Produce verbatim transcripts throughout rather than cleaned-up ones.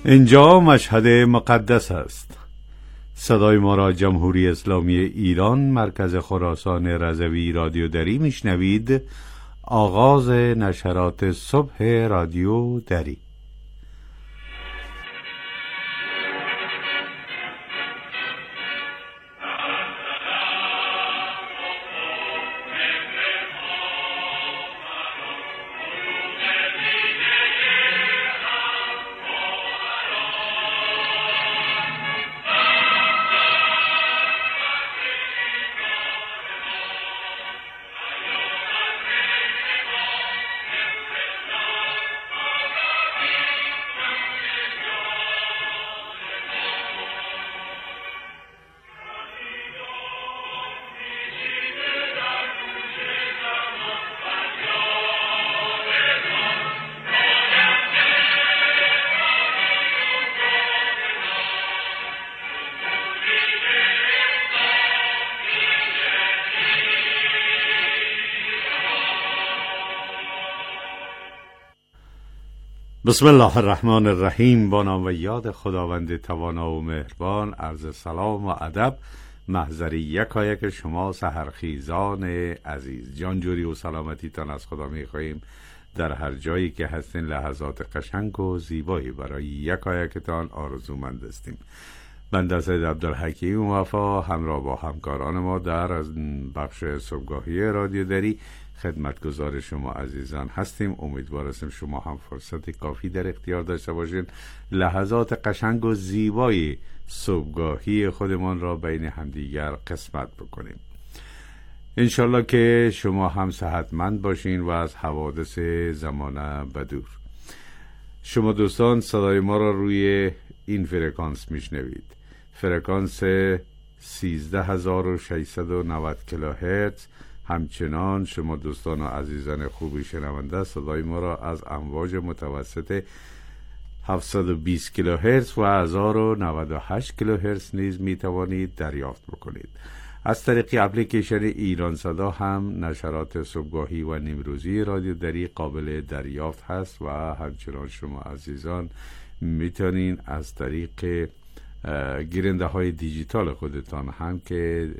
اینجا مشهد مقدس است. صدای ما را جمهوری اسلامی ایران، مرکز خراسان رضوی رادیو دری میشنوید. آغاز نشرات صبح رادیو دری. بسم الله الرحمن الرحیم. با نام و یاد خداوند توانا و مهربان. عرض سلام و ادب محضر یکایک شما سحرخیزان عزیز. جان جوری و سلامتی تان از خدا می خواهیم در هر جایی که هستین. لحظات قشنگ و زیبایی برای یکایکتان آرزومند هستیم. بنده سید عبدالحکیم وفا همراه با همکاران ما در از بخش صبحگاهی رادیو دری خدمتگزار شما عزیزان هستیم. امیدوار هستیم شما هم فرصت کافی در اختیار داشته باشین لحظات قشنگ و زیبای صبحگاهی خودمان را بین همدیگر قسمت بکنیم. انشالله که شما هم صحتمند باشین و از حوادث زمانه بدور. شما دوستان صدای ما را روی این فرکانس میشنوید. فرکانس سیزده هزار و ششصد و نود کیلوهرتز. همچنان شما دوستان و عزیزان خوبی شنونده صدای ما را از امواج متوسط هفتصد و بیست کیلوهرتز و هزار و نود و هشت کیلوهرتز نیز می توانید دریافت بکنید. از طریق اپلیکیشن ایران صدا هم نشرات صبحگاهی و نیمروزی رادیو دری قابل دریافت هست و همچنان شما عزیزان میتونین از طریق گیرنده های دیجیتال خودتان هم که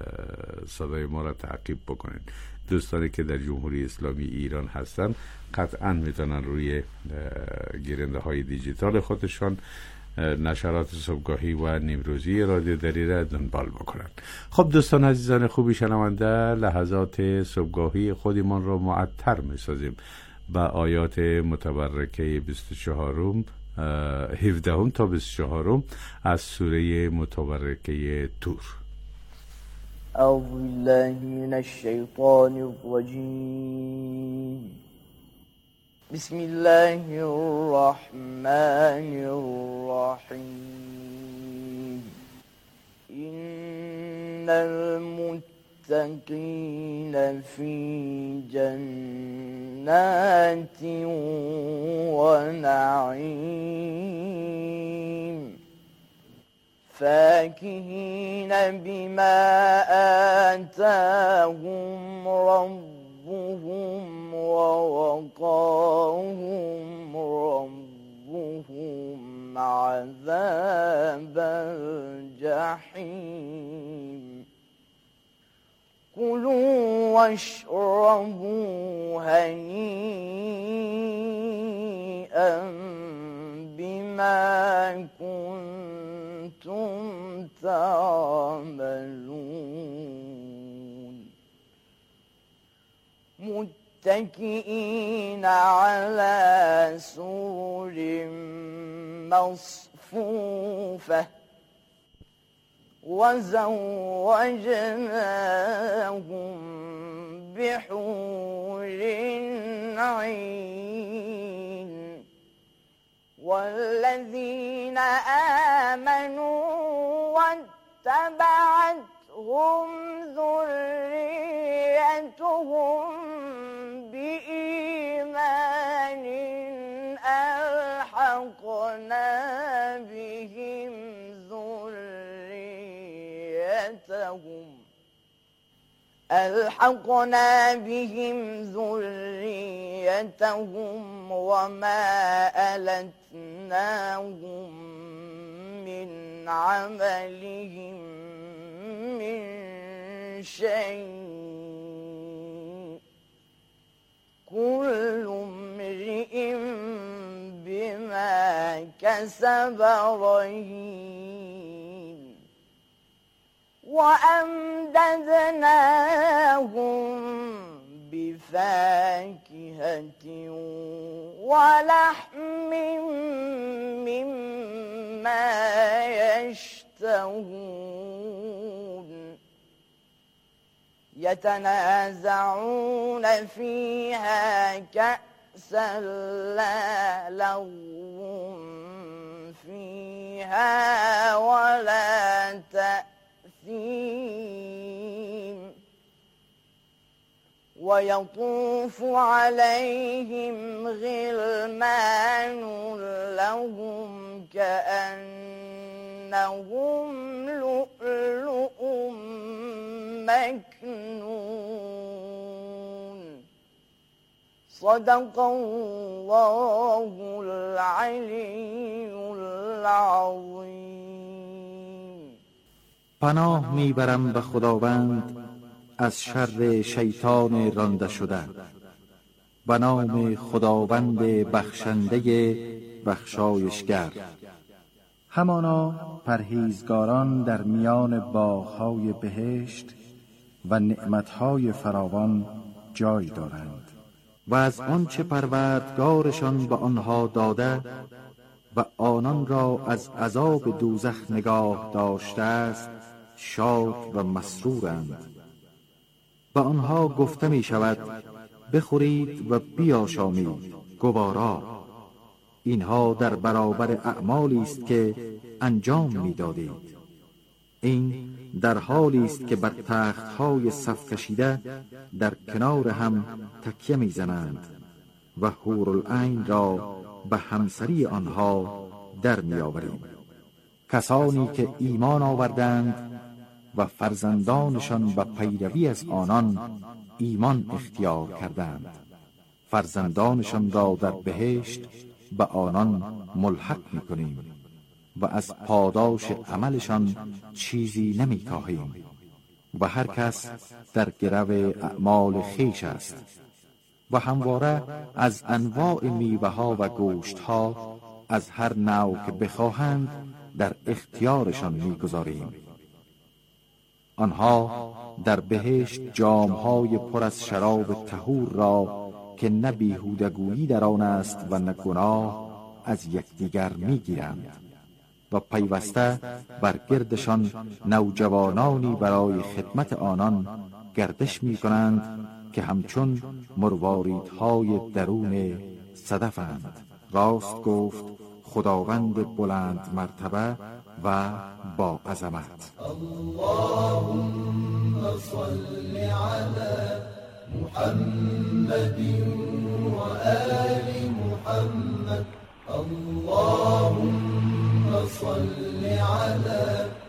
صدای ما را تعقیب بکنین. دوستانی که در جمهوری اسلامی ایران هستن قطعا میتونن روی گیرنده های دیجیتال خودشان نشرات صبحگاهی و نیمروزی رادیو دری را دنبال بکنن. خب دوستان عزیزان خوبی شنونده، لحظات صبحگاهی خودمان را معطر میسازیم با آیات متبرکه بیست و چهارم هفدهم تا بیست و چهارم از سوره متبرکه طور. اعوذ بالله من الشیطان الرجیم. بسم الله الرحمن الرحیم. ان المتقین فی جنات و نعیم فاکهین بما آتاهم ربهم ووقاهم ربهم عذاب الجحیم. كلوا واشربوا هنيئا بما كنتم تعملون متكئين على سرر مصفوفة وزوجناهم بحور عين. والذين آمنوا واتبعتهم ذريتهم بإيمان ألحقنا بهم ألحقنا بهم ذريتهم وما ألتناهم ألهمناهم من عملهم من شيء كل امرئ بما كسب رهين وأمددناهم بفاكهة ولحم مما يشتهون يتنازعون فيها كأسا لا لغو فيها ولا تأثيم ويطوف عليهم غلمان لهم كأنهم لؤلؤ مكنون صدق الله العلي العظیم. پناه میبرم به خداوند از شر شیطان رانده شده. به نام خداوند بخشنده بخشایشگر. همانا پرهیزگاران در میان باغ‌های بهشت و نعمت‌های فراوان جای دارند و از آنچه پروردگارشان به آنها داده و آنان را از عذاب دوزخ نگاه داشته است شاد و مسرورند. به آنها گفته می شود بخورید و بیاشامید گوارا. اینها در برابر اعمالی است که انجام می دادید. این در حالی است که بر تخت‌های صف کشیده در کنار هم تکیه می زنند و حورالعین را به همسری آنها در می آوریم. کسانی که ایمان آوردند و فرزندانشان به پیروی از آنان ایمان اختیار کردند، فرزندانشان را در بهشت به آنان ملحق می کنیم و از پاداش عملشان چیزی نمی کاهیم و هر کس در گرو اعمال خویش است و همواره از انواع میوه ها و گوشت ها از هر نوع که بخواهند در اختیارشان میگذاریم. آنها در بهشت جام‌های پر از شراب طهور را که نه بیهودگویی در آن است و نه گناه از یکدیگر میگیرند و پیوسته بر گردشان نوجوانانی برای خدمت آنان گردش می‌کنند که همچون مرواریدهای درون صدفند. راست گفت خداوند بلند مرتبه و با عظمت. اللهم صل على محمد و آل محمد. اللهم صل على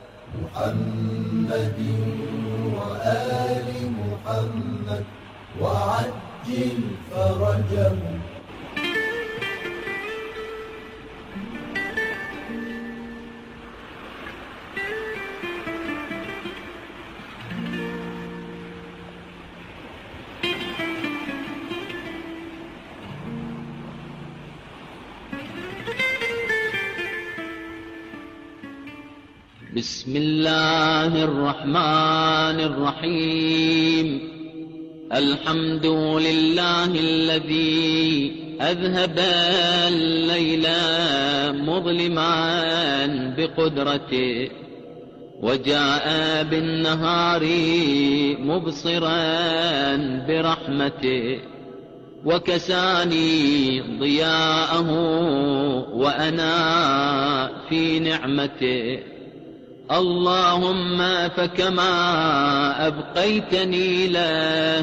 محمد و آل محمد وعجل فرجهم. بسم الله الرحمن الرحيم. الحمد لله الذي أذهب الليل مظلما بقدرته وجاء بالنهار مبصرا برحمته وكساني ضياءه وأنا في نعمته. اللهم فكما أبقيتني له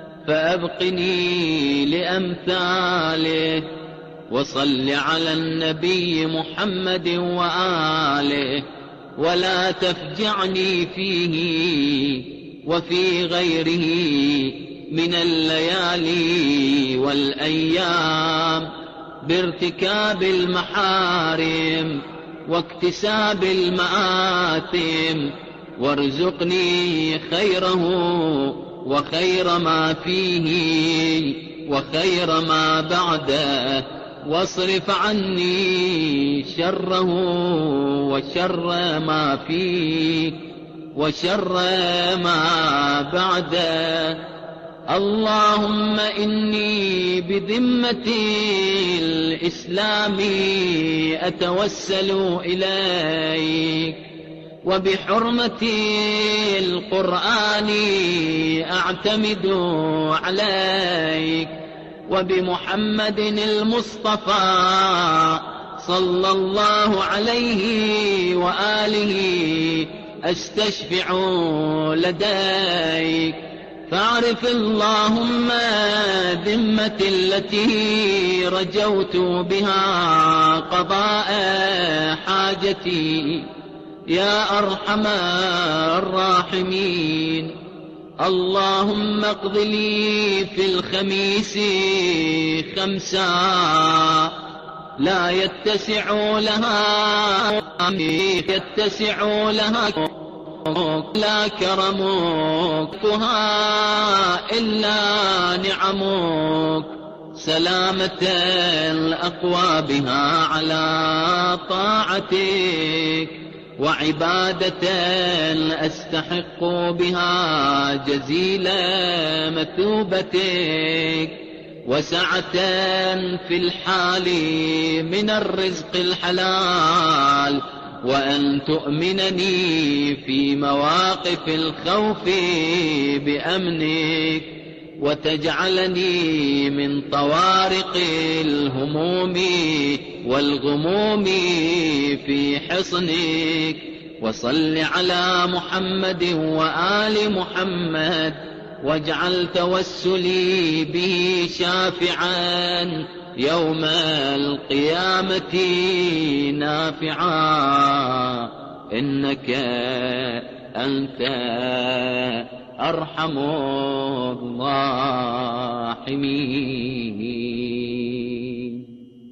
فأبقني لأمثاله. وصل على النبي محمد وآله ولا تفجعني فيه وفي غيره من الليالي والأيام بارتكاب المحارم واكتساب المآثم، وارزقني خيره وخير ما فيه وخير ما بعده، واصرف عني شره وشر ما فيه وشر ما بعده. اللهم إني بذمة الإسلام أتوسل إليك، وبحرمة القرآن أعتمد عليك، وبمحمد المصطفى صلى الله عليه وآله أستشفع لديك. فاعرف اللهم ذمة التي رجوت بها قضاء حاجتي يا أرحم الراحمين. اللهم اقض لي في الخميس خمسا لا يتسع لها يتسع لها لا كرمك إلا نعمك، سلامة الأقوى بها على طاعتك، وعبادة أستحق بها جزيل مثوبتك، وسعة في الحال من الرزق الحلال، وأن تؤمنني في مواقف الخوف بأمنك، وتجعلني من طوارق الهموم والغموم في حصنك. وصل على محمد وآل محمد، واجعل توسلي به شافعا يوم القيامة نافعا، إنك أنت أرحم الراحمين.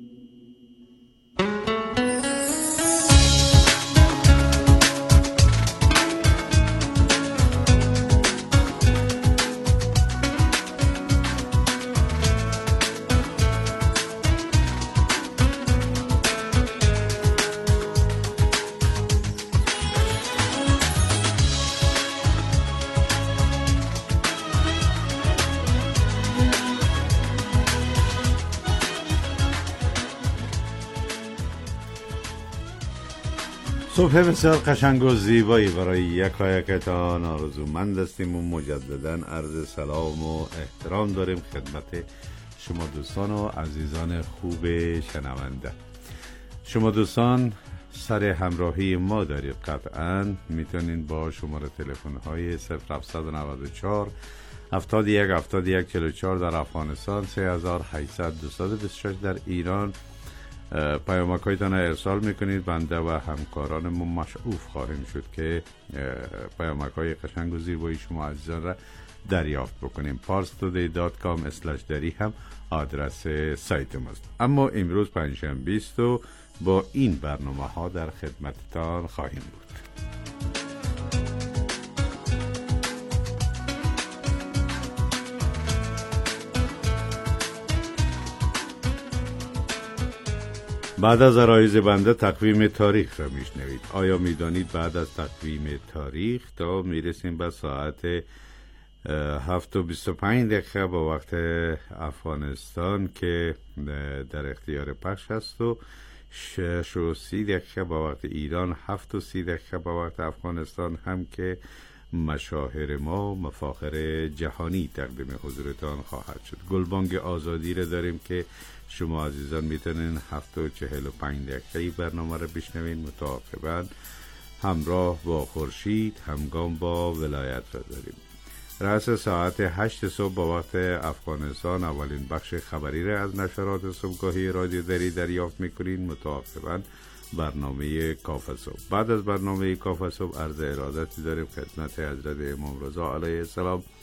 صبح بسیار قشنگ و زیبایی برای یکایکتان آرزومند هستیم و مجددا عرض سلام و احترام داریم خدمت شما دوستان و عزیزان خوب شنونده. شما دوستان سر همراهی ما دارید، قطعا میتونین با شماره تلفن های صفر هفت نه چهار هفتاد و یک هفتاد و یک چهل و چهار در افغانستان، سه هزار و هشتصد دویست و بیست و شش در ایران پیامک هایتان ارسال میکنید. بنده و همکارانمون مشعوف خواهیم شد که پیامک های قشنگ و زیبایی شما عزیزان را دریافت بکنیم. پارس تودی دات کام اسلش دری هم آدرس سایت ماست. اما امروز پنجشنبه است و با این برنامه ها در خدمتتان خواهیم بود. بعد از عرایض بنده تقویم تاریخ را میشنوید. آیا میدانید بعد از تقویم تاریخ تا میرسیم به ساعت هفت و بیست و پنج دقیقه با وقت افغانستان که در اختیار پخش است و شش و سی دقیقه با وقت ایران، هفت و سی دقیقه با وقت افغانستان هم که مشاهیر ما مفاخر جهانی تقدیم حضورتان خواهد شد. گلبانگ آزادی را داریم که شما عزیزان میتونین هفت و چهل و پنج دقیقه برنامه را بشنوین متعاقباً همراه با خورشید همگام با ولایت را داریم. رأس ساعت هشت صبح با وقت افغانستان اولین بخش خبری را از نشرات صبحگاهی رادیو دری دریافت میکنین، متعاقباً برنامه کافه صبح. بعد از برنامه کافه صبح عرض ارادتی داریم خدمت حضرت امام رضا علیه السلام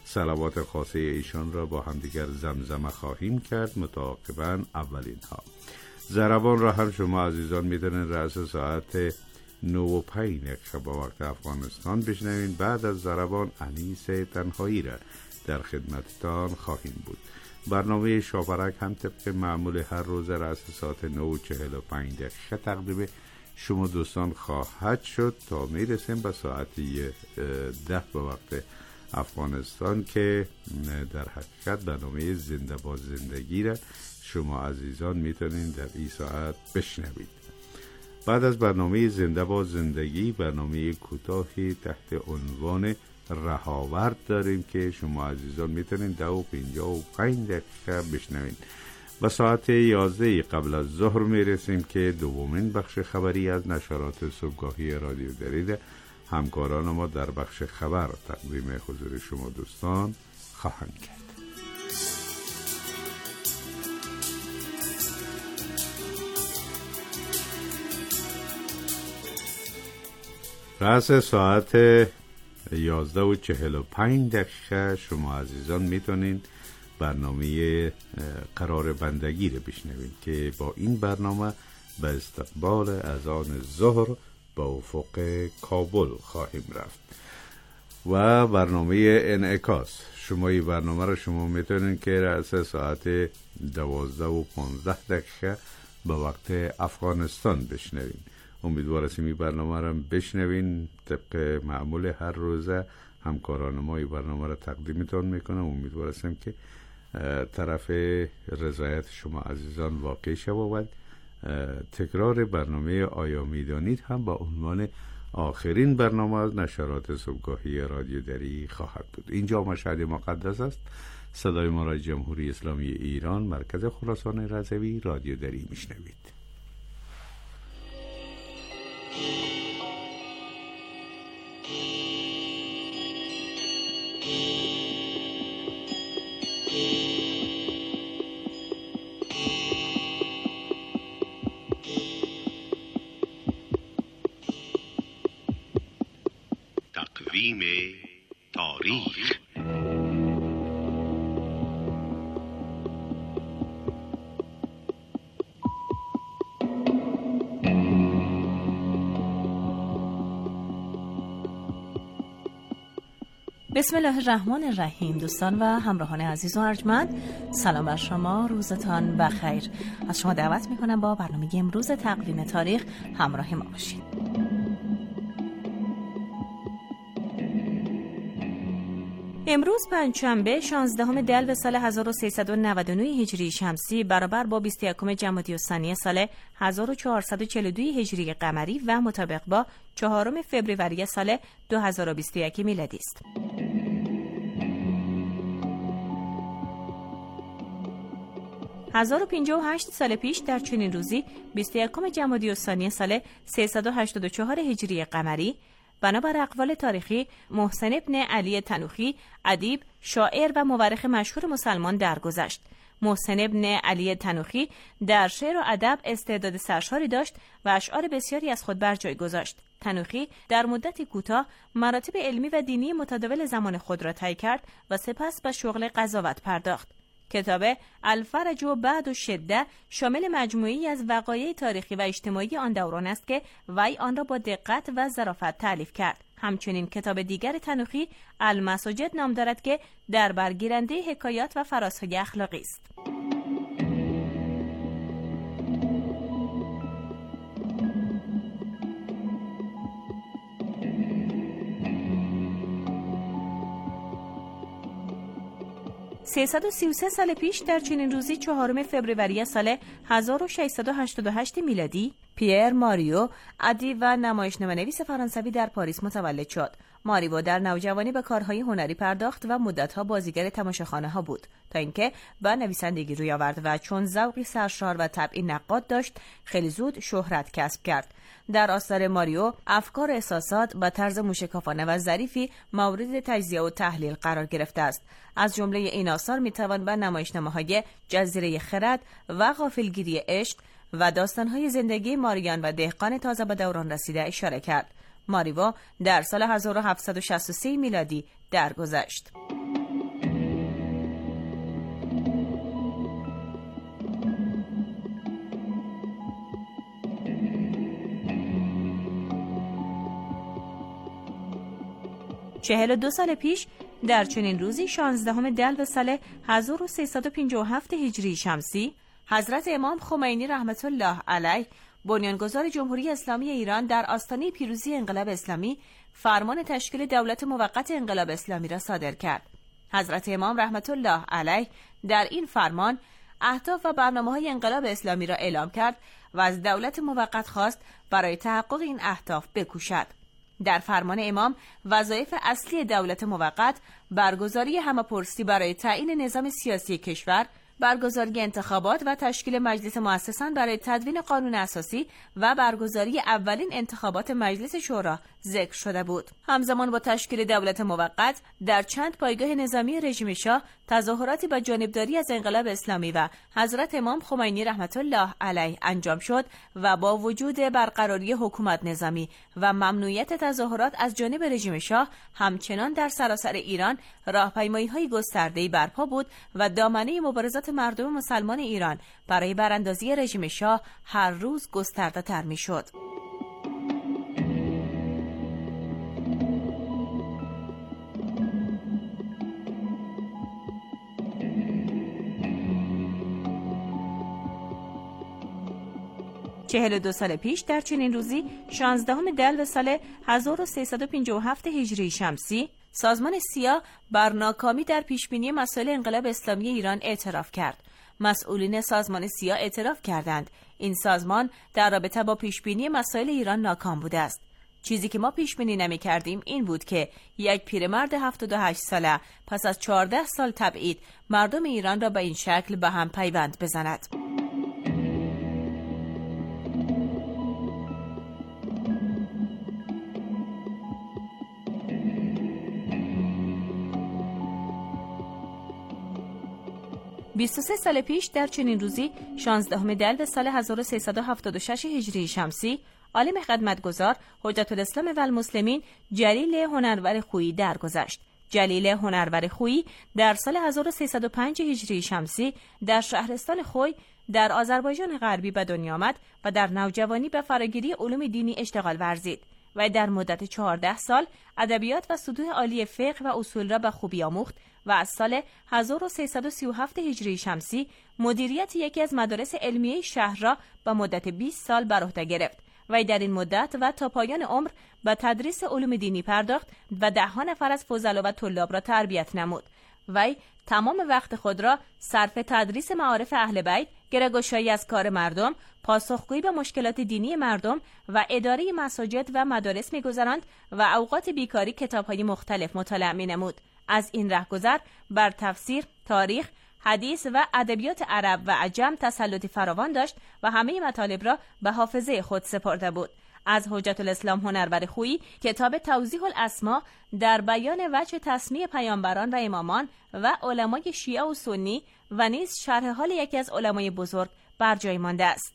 صلوات خاصه ایشان را با همدیگر زمزمه خواهیم کرد. متعاقباً اولین ها ضربان را هم شما عزیزان میتونید رأس ساعت نه و پنج دقیقه با وقت افغانستان بشنوین. بعد از ضربان انیس تنهایی را در خدمتتان خواهیم بود. برنامه شاپرک هم طبق معمول هر روز رأس ساعت نه و چهل و پنج دقیقه تقدیم شما دوستان خواهد شد تا میرسیم به ساعت ده به وقت افغانستان که در حقیقت برنامه زنده با زندگی را شما عزیزان میتونین در این ساعت بشنوید. بعد از برنامه زنده با زندگی برنامه کوتاهی تحت عنوان رهاورد داریم که شما عزیزان میتونین ده و پنجاه و پنج دقیقه بشنوین. و ساعت یازده قبل از ظهر میرسیم که دومین بخش خبری از نشرات صبحگاهی رادیو درید همکاران ما در بخش خبر تقدیم حضور شما دوستان خواهند کرد. رأس ساعت یازده و چهل و پنج دقیقه شما عزیزان میتونین برنامه قرار بندگی رو بشنوین که با این برنامه به استقبال اذان ظهر به افق کابل خواهیم رفت. و برنامه انعکاس، شما این برنامه رو شما میتونین که رأس ساعت دوازده و پانزده دقیقه به وقت افغانستان بشنوین. امیدوار هستیم این برنامه رو بشنوین. طبق معمول هر روزه همکاران ما این برنامه رو تقدیمتان میکنم. امیدوار هستیم که طرف رضایت شما عزیزان واقع شود. تکرار برنامه آیا میدانید هم با عنوان آخرین برنامه از نشرات صبحگاهی رادیو دری خواهد بود. اینجا مشهد مقدس است. صدای ما را جمهوری اسلامی ایران، مرکز خراسان رضوی، رادیو دری میشنوید. تقویم تاریخ. بسم الله الرحمن الرحیم. دوستان و همراهان عزیز و ارجمند، سلام بر شما، روزتان بخیر. از شما دعوت میکنم با برنامه امروز تقویم تاریخ همراه ما باشید. امروز پنجشنبه شانزدهم دلو سال هزار و سیصد و نود و نه هجری شمسی برابر با بیست و یکم جمادی الثانی سال هزار و چهارصد و چهل و دو هجری قمری و مطابق با چهارم فوریه سال دو هزار و بیست و یک میلادی است. هزار و پنجاه و هشت سال پیش در چنین روزی بیست و یکم جمادی الثانی سال سیصد و هشتاد و چهار هجری قمری بنابر اقوال تاریخی محسن ابن علی تنوخی، ادیب، شاعر و مورخ مشهور مسلمان درگذشت. محسن ابن علی تنوخی در شعر و ادب استعداد سرشاری داشت و اشعار بسیاری از خود بر جای گذاشت. تنوخی در مدتی کوتاه مراتب علمی و دینی متداول زمان خود را طی کرد و سپس به شغل قضاوت پرداخت. کتاب الفرج و بعد و شده شامل مجموعی از وقایع تاریخی و اجتماعی آن دوران است که وی آن را با دقت و ظرافت تألیف کرد. همچنین کتاب دیگر تنوخی المساجد نام دارد که در برگیرنده حکایات و فرازهای اخلاقی است. سیصد و سی و سه سال پیش در چنین روزی چهارم فوریه سال هزار و ششصد و هشتاد و هشت میلادی پیر ماریو، ادیب و نمایشنامه‌نویس فرانسوی در پاریس متولد شد. ماریو در نوجوانی به کارهای هنری پرداخت و مدتها بازیگر تماشاخانه‌ها بود تا اینکه به نویسندگی روی آورد و چون ذوقی سرشار و طبعی نقاد داشت خیلی زود شهرت کسب کرد. در آثار ماریو افکار و احساسات با طرز موشکافانه و ظریفی مورد تجزیه و تحلیل قرار گرفته است. از جمله این آثار میتوان به نمایشنامه‌های جزیره خرد و غافلگیری عشق و داستان‌های زندگی ماریان و دهقان تازه به دوران رسیده اشاره کرد. ماریو در سال هزار و هفتصد و شصت و سه میلادی درگذشت. چهل و دو سال پیش در چنین روزی شانزدهم دلو سال هزار و سیصد و پنجاه و هفت هجری شمسی حضرت امام خمینی رحمت الله علیه بنیانگذار جمهوری اسلامی ایران در آستانه پیروزی انقلاب اسلامی فرمان تشکیل دولت موقت انقلاب اسلامی را صادر کرد. حضرت امام رحمت الله علیه در این فرمان اهداف و برنامه‌های انقلاب اسلامی را اعلام کرد و از دولت موقت خواست برای تحقق این اهداف بکوشد. در فرمان امام وظایف اصلی دولت موقت برگزاری همه‌پرسی برای تعیین نظام سیاسی کشور، برگزاری انتخابات و تشکیل مجلس مؤسسان برای تدوین قانون اساسی و برگزاری اولین انتخابات مجلس شورا ذکر شده بود. همزمان با تشکیل دولت موقت در چند پایگاه نظامی رژیم شاه تظاهراتی با جانبداری از انقلاب اسلامی و حضرت امام خمینی رحمت الله علیه انجام شد و با وجود برقراری حکومت نظامی و ممنوعیت تظاهرات از جانب رژیم شاه همچنان در سراسر ایران راهپیمایی‌های گسترده‌ای برپا بود و دامنه مبارزات مردم مسلمان ایران برای براندازی رژیم شاه هر روز گسترده‌تر می‌شد. چهل و دو سال پیش در چنین روزی شانزدهم دلو سال هزار و سیصد و پنجاه و هفت هجری شمسی سازمان سیا بر ناکامی در پیشبینی مسائل انقلاب اسلامی ایران اعتراف کرد. مسئولین سازمان سیا اعتراف کردند این سازمان در رابطه با پیشبینی مسائل ایران ناکام بوده است. چیزی که ما پیشبینی نمی کردیم این بود که یک پیرمرد هفتاد و هشت ساله پس از چهارده سال تبعید مردم ایران را به این شکل به هم پیوند بزند. بیست و سه سال پیش در چنین روزی شانزدهم دلو سال هزار و سیصد و هفتاد و شش هجری شمسی عالم خدمتگزار حجت الاسلام و المسلمین جلیل هنرور خویی درگذشت. جلیل هنرور خویی در سال هزار و سیصد و پنج هجری شمسی در شهرستان خوی در آذربایجان غربی به دنیا آمد و در نوجوانی به فراگیری علوم دینی اشتغال ورزید و در مدت چهارده سال ادبیات و سطوح عالی فقه و اصول را به خوبی آموخت و از سال هزار و سیصد و سی و هفت هجری شمسی مدیریت یکی از مدارس علمیه شهر را به مدت بیست سال بر عهده گرفت و در این مدت و تا پایان عمر به تدریس علوم دینی پرداخت و دهها نفر از فضلا و طلاب را تربیت نمود. وی تمام وقت خود را صرف تدریس معارف اهل بیت، گره‌گشایی از کار مردم، پاسخگویی به مشکلات دینی مردم و اداره مساجد و مدارس می‌گذراند و اوقات بیکاری کتاب‌های مختلف مطالعه می‌نمود. از این رهگذر بر تفسیر، تاریخ، حدیث و ادبیات عرب و عجم تسلطی فراوان داشت و همه مطالب را به حافظه خود سپرده بود. از حجت الاسلام هنرور خویی کتاب توضیح الاسما در بیان وجه تسمیه پیامبران و امامان و علمای شیعه و سنی و نیز شرح حال یکی از علمای بزرگ بر جای مانده است.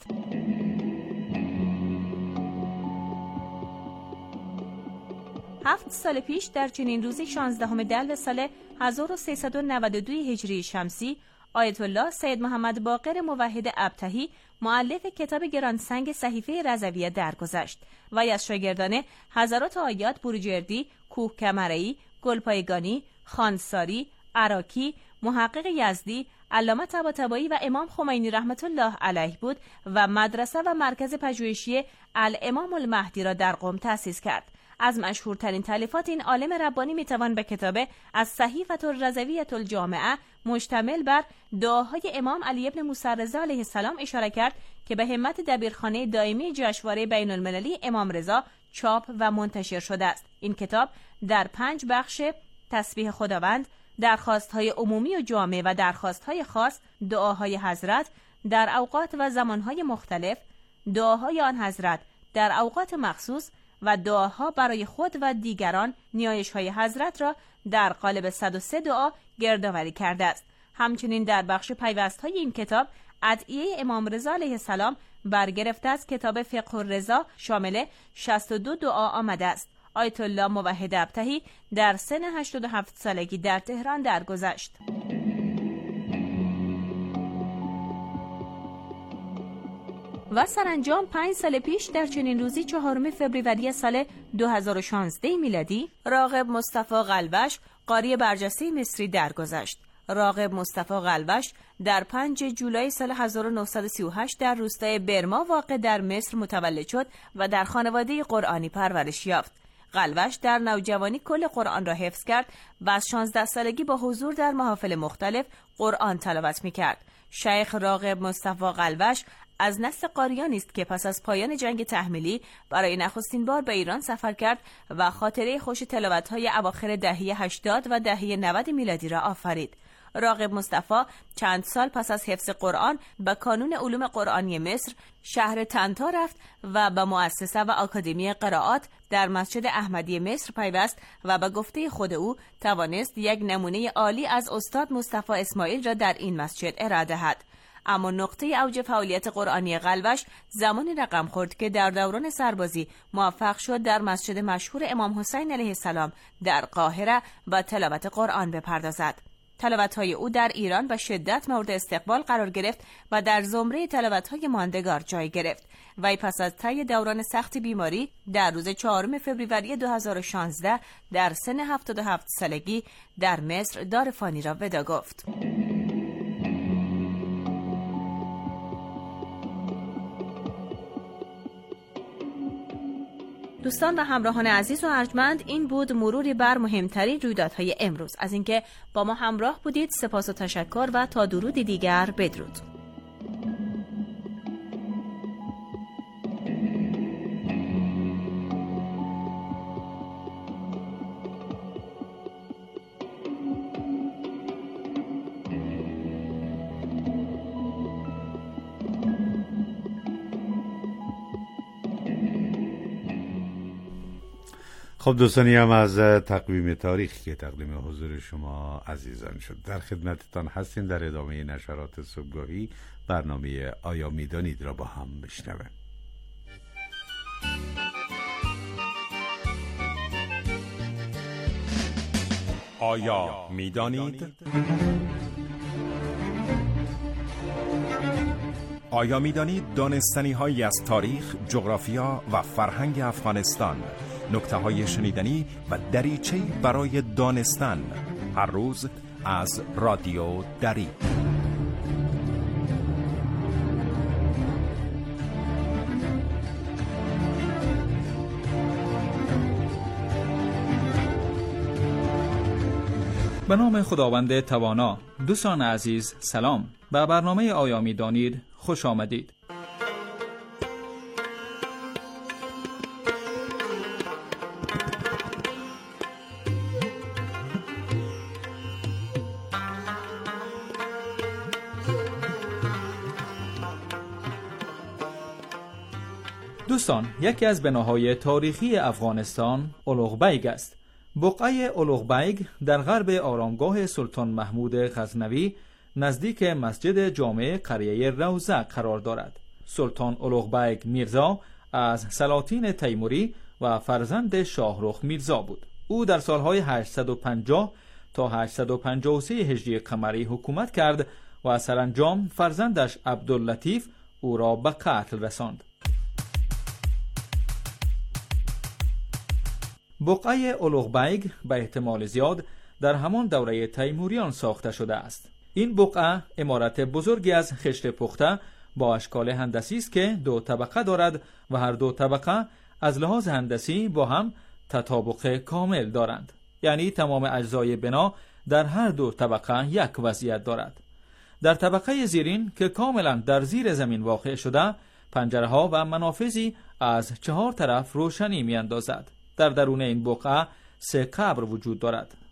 هفت سال پیش در چنین روزی شانزدهم دلو سال هزار و سیصد و نود و دو هجری شمسی آیت الله سید محمد باقر موحد ابطحی مؤلف کتاب گرانسنگ صحیفه رضویه درگذشت و از شاگردان حضرات آیات بروجردی، کوه کمرئی، گلپایگانی، خانساری، عراکی، محقق یزدی، علامه طباطبایی و امام خمینی رحمت الله علیه بود و مدرسه و مرکز پژوهشی الامام المهدی را در قم تأسیس کرد. از مشهورترین تالیفات این عالم ربانی میتوان به کتاب از صحیفه الرضویه الجامعه مشتمل بر دعاهای امام علی ابن موسی رضا علیه السلام اشاره کرد که به همت دبیرخانه دائمی جشنواره بین المللی امام رضا چاپ و منتشر شده است. این کتاب در پنج بخش تسبیح خداوند، درخواست‌های عمومی و جامع و درخواست‌های خاص، دعاهای حضرت در اوقات و زمانهای مختلف، دعاهای آن حضرت در اوقات مخصوص و دعاها برای خود و دیگران، نیایش‌های حضرت را در قالب صد و سه دعا گردآوری کرده است. همچنین در بخش پیوست‌های این کتاب ادعیه امام رضا علیه السلام برگرفته از کتاب فقه الرضا شامل شصت و دو دعا آمده است. آیت الله موحد ابطحی در سن هشتاد و هفت سالگی در تهران درگذشت. و سرانجام پنج سال پیش در چنین روزی چهارم فوریه سال دو هزار و شانزده میلادی راغب مصطفی قلوش قاری برجسته مصری درگذشت. راغب مصطفی قلوش در پنجم جولای سال هزار و نهصد و سی و هشت در روستای برما واقع در مصر متولد شد و در خانواده قرآنی پرورش یافت. قلوش در نوجوانی کل قرآن را حفظ کرد و از شانزده سالگی با حضور در محافل مختلف قرآن تلاوت می‌کرد. شیخ راغب مصطفی قلوش از نسل قاریانی است که پس از پایان جنگ تحمیلی برای نخستین بار به ایران سفر کرد و خاطره خوش تلاوت‌های اواخر دهه هشتاد و دهه نود میلادی را آفرید. راغب مصطفی چند سال پس از حفظ قرآن به کانون علوم قرآنی مصر شهر طنطا رفت و به مؤسسه و آکادمی قرائات در مسجد احمدی مصر پیوست و به گفته خود او توانست یک نمونه عالی از استاد مصطفی اسماعیل را در این مسجد ارائه دهد. اما نقطه اوج فعالیت قرآنی قلوش زمانی رقم خورد که در دوران سربازی موفق شد در مسجد مشهور امام حسین علیه السلام در قاهره و تلاوت قرآن بپردازد. تلاوت‌های او در ایران به شدت مورد استقبال قرار گرفت و در زمره تلاوت‌های ماندگار جای گرفت. وی پس از طی دوران سخت بیماری در روز چهارم فوریه دو هزار و شانزده در سن هفتاد و هفت سالگی در مصر دار فانی را ودا گفت. دوستان و همراهان عزیز و ارجمند، این بود مروری بر مهمترین رویدادهای امروز. از اینکه با ما همراه بودید سپاس و تشکر و تا درودی دیگر بدرود. خب دوستانی، هم از تقویم تاریخ که تقدیم حضور شما عزیزان شد در خدمتتان هستیم. در ادامه نشرات صبحگاهی برنامه آیا میدانید را با هم بشنویم. آیا میدانید؟ آیا میدانید دانستنی هایی از تاریخ، جغرافیا و فرهنگ افغانستان، نکته های شنیدنی و دریچه‌ای برای دانستن، هر روز از رادیو دری. به نام خداوند توانا. دوستان عزیز سلام. به برنامه آیا میدانید خوش آمدید. دوستان، یکی از بناهای تاریخی افغانستان اولوغ بیگ است. بقعه اولوغ بیگ در غرب آرامگاه سلطان محمود غزنوی نزدیک مسجد جامع قریه روضه قرار دارد. سلطان اولوغ بیگ میرزا از سلاطین تیموری و فرزند شاهرخ میرزا بود. او در سالهای هشتصد و پنجاه تا هشتصد و پنجاه و سه هجری قمری حکومت کرد و سرانجام فرزندش عبداللطیف او را به قتل رساند. بقعه اولوغ بیگ به احتمال زیاد در همان دوره تیموریان ساخته شده است. این بقعه عمارت بزرگی از خشت پخته با اشکال هندسی است که دو طبقه دارد و هر دو طبقه از لحاظ هندسی با هم تطابق کامل دارند. یعنی تمام اجزای بنا در هر دو طبقه یک وضعیت دارد. در طبقه زیرین که کاملا در زیر زمین واقع شده، پنجره ها و منافذی از چهار طرف روشنی می اندازد. در درون این بقعه سه قبر وجود دارد.